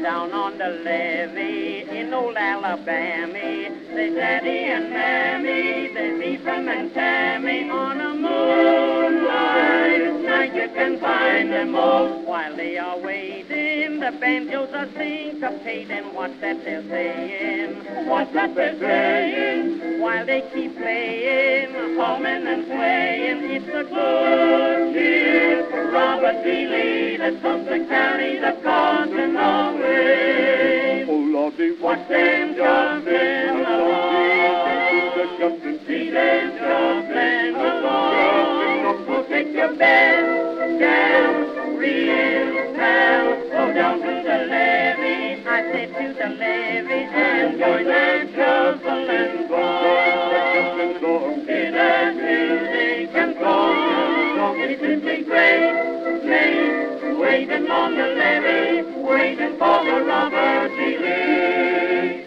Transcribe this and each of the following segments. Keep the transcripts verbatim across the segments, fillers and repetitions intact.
down on the levee in old Alabama. There's Daddy and Mammy, there's Ephraim and Tammy. On a moonlight night you can find them all. While they are waiting, the banjos are syncopating. What's that they're saying? What's that they're saying? While they keep playing, humming and swaying, it's a good ship, Robert E. Lee, that comes to carry the cotton away. Oh, Lordy, watch them jumping along. See them jumping along. Oh, take your best gal, real pal, go down to the levee. I said to the levee and join that shuffling song. Hear that music and song. It's simply great, mate, waiting on the levee, waiting for the Robert E. Lee.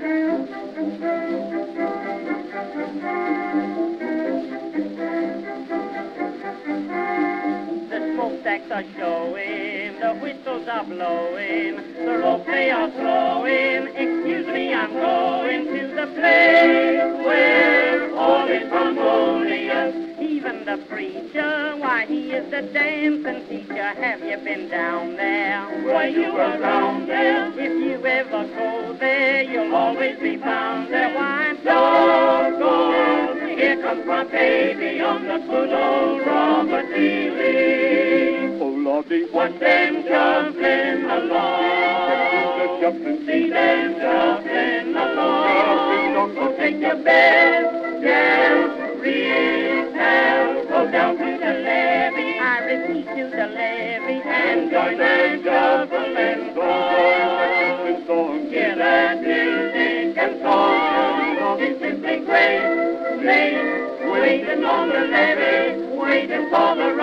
The smokestacks are showing, the whistles are blowing, the ropes they are throwing. Excuse me, I'm going to the place where all is harmonious. Even the preacher, why, he is the dancing teacher. Have you been down there? Were you around there? If you ever go there, you'll always be found there. Why, doggone, here comes my baby on the good old Robert E. Lee. Oh, Lordy, watch them jumping along. jumping, see them jumping along. Oh, take your best gal, real pal, go down to the levee. I repeat, to the levee, and join that shuffling song. Hear that music and song. It's simply great, late, waiting on the levee, waiting for the